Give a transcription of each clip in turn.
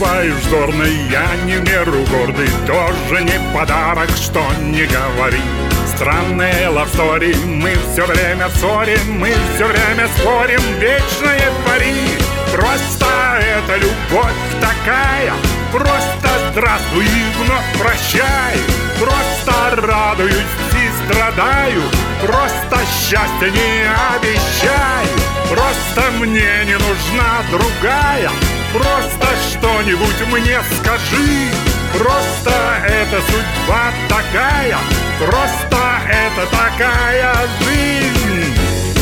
бываю вздорный, я не в меру гордый, тоже не подарок, что не говори. Странные лавстори, мы все время ссорим, мы все время спорим, вечные пари. Просто это любовь такая, просто здравствуй и вновь прощай. Просто радуюсь и страдаю, просто счастья не обещай. Просто мне не нужна другая, просто что-нибудь мне скажи. Просто это судьба такая, просто это такая жизнь.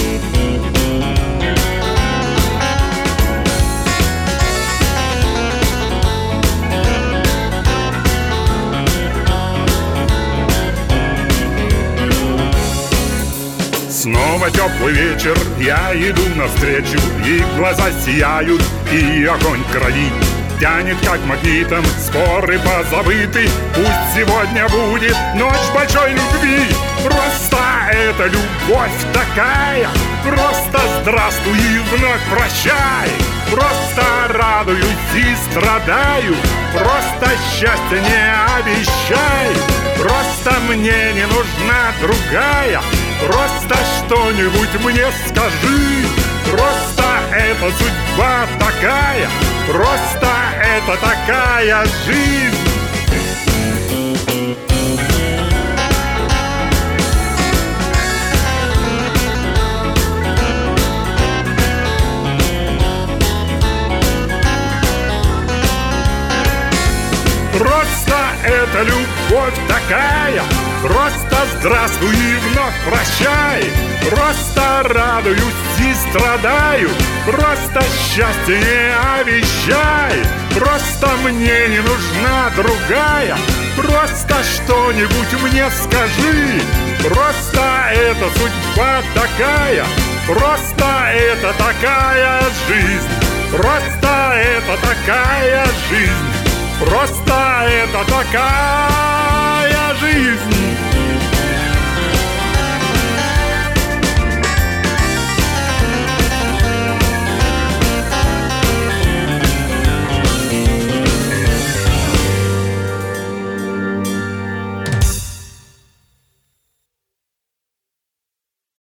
Снова теплый вечер, я иду навстречу, и глаза сияют, и огонь крови тянет как магнитом, споры позабыты. Пусть сегодня будет ночь большой любви. Просто это любовь такая, просто здравствуй и вновь прощай. Просто радуюсь и страдаю, просто счастья не обещай. Просто мне не нужна другая, просто что-нибудь мне скажи. Просто это судьба такая, просто это такая жизнь. Просто это любовь такая, просто здравствуй и вновь прощай. Просто радуюсь и страдаю, просто счастья не обещай. Просто мне не нужна другая, просто что-нибудь мне скажи. Просто это судьба такая, просто это такая жизнь. Просто это такая жизнь. Просто это такая жизнь.